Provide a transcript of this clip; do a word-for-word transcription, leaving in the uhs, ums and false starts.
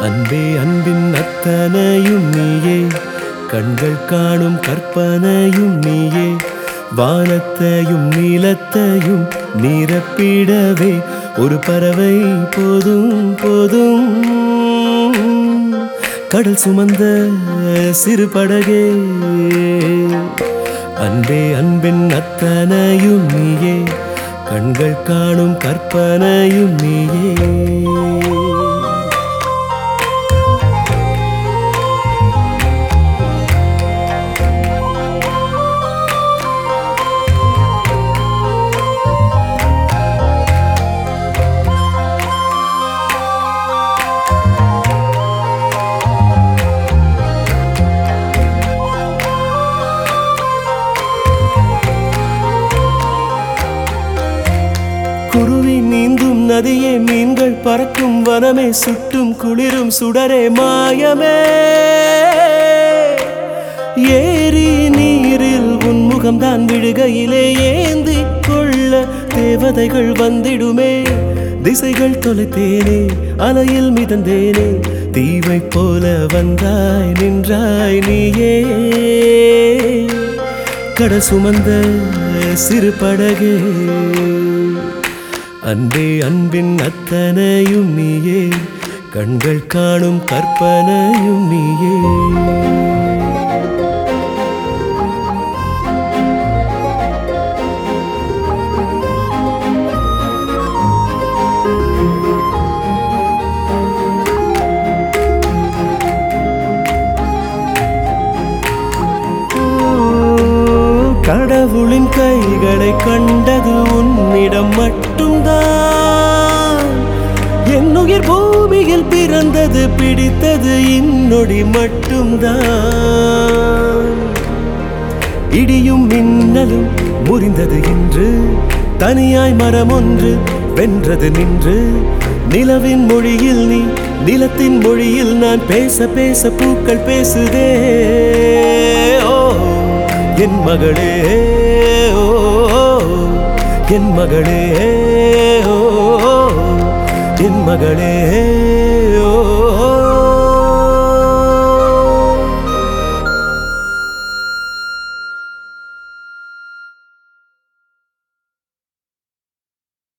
அன்பே அன்பின் அத்தனையும் நீயே, கண்கள் காணும் கற்பனையும் நீயே, வானத்தையும் நீலத்தையும் நிரப்பிடவே ஒரு பறவை போதும் போதும். கடல் சுமந்த சிறு படகே, அன்பே அன்பின் அத்தனையும் நீயே, கண்கள் காணும் கற்பனையும் நீயே. குருவி நீந்தும் நதியே, மீன்கள் பறக்கும் வனமே, சுட்டும் குளிரும் சுடரே மாயமே. ஏரி நீரில் உன்முகம்தான் விழுகையிலே ஏந்தி கொள்ள தேவதைகள் வந்திடுமே. திசைகள் தொலைத்தேனே, அலையில் மிதந்தேனே, தீவை போல வந்தாய் நின்றாய் நீயே. கட சுமந்த சிறு படகே, அன்பே அன்பின் அத்தனையும் நீயே, கண்கள் காணும் கற்பனையும் நீயே. கடவுளின் கைகளை கண்டது உன்னிடம் மட்டும்தான். என்னுயிர் பூமியில் பிறந்தது பிடித்தது இன்னொடி மட்டும்தான். இடியும் மின்னலும் முறிந்தது இன்று, தனியாய் மரம் ஒன்று வென்றது நின்று. நிலவின் மொழியில் நீ, நிலத்தின் மொழியில் நான், பேச பேச பூக்கள் பேசுதே. ஓ என் மகளே, ஓ என் மகளே, ஓ என் மகளே.